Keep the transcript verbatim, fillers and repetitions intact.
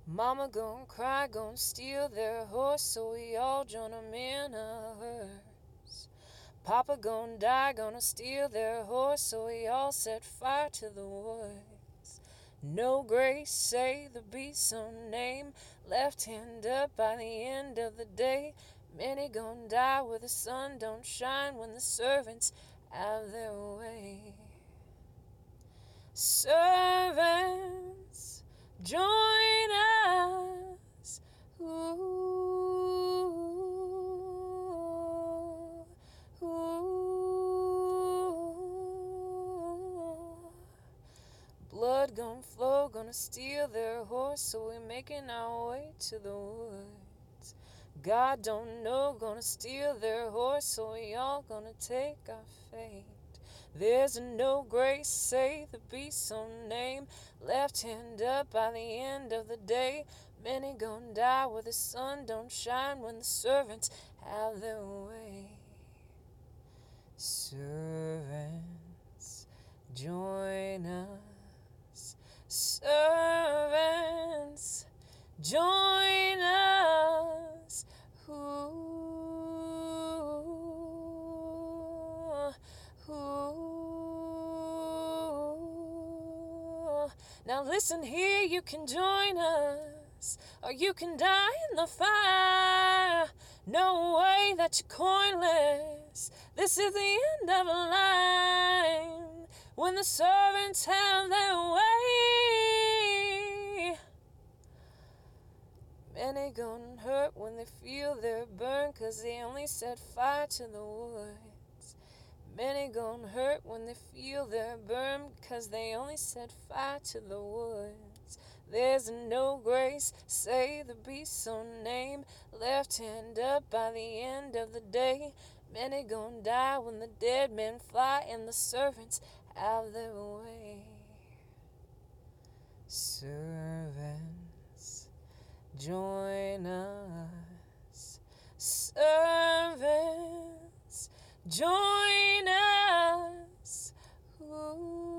Mama gon' cry, gon' steal their horse, so we all join 'em in a hearse. Papa gon' die, gonna steal their horse, so we all set fire to the woods. No grace, say the beast's own name, left hand up by the end of the day. Many gon' die where the sun don't shine when the servants have their way. Servants, join us. Ooh, ooh. Blood gon' flow, gonna steal their horse, so we're making our way to the woods. God don't know, gonna steal their horse, so we all gonna take our fate. There's no grace, say the beast's own name, left hand up by the end of the day. Many gon' die where the sun don't shine when the servants have their way. Servants, join us. Servants, join us. Ooh. Ooh. Now listen here, you can join us, or you can die in the fire. No way that you're coinless. This is the end of a line when the servants have their way. Many gon' hurt when they feel they're burned, 'cause they only set fire to the woods. Many gon' hurt when they feel they're burned, 'cause they only set fire to the woods. There's no grace, say the beast's own name, left hand up by the end of the day. Many gon' die when the dead men fly and the servants have their way. Servants, join us. Servants, join us. Ooh.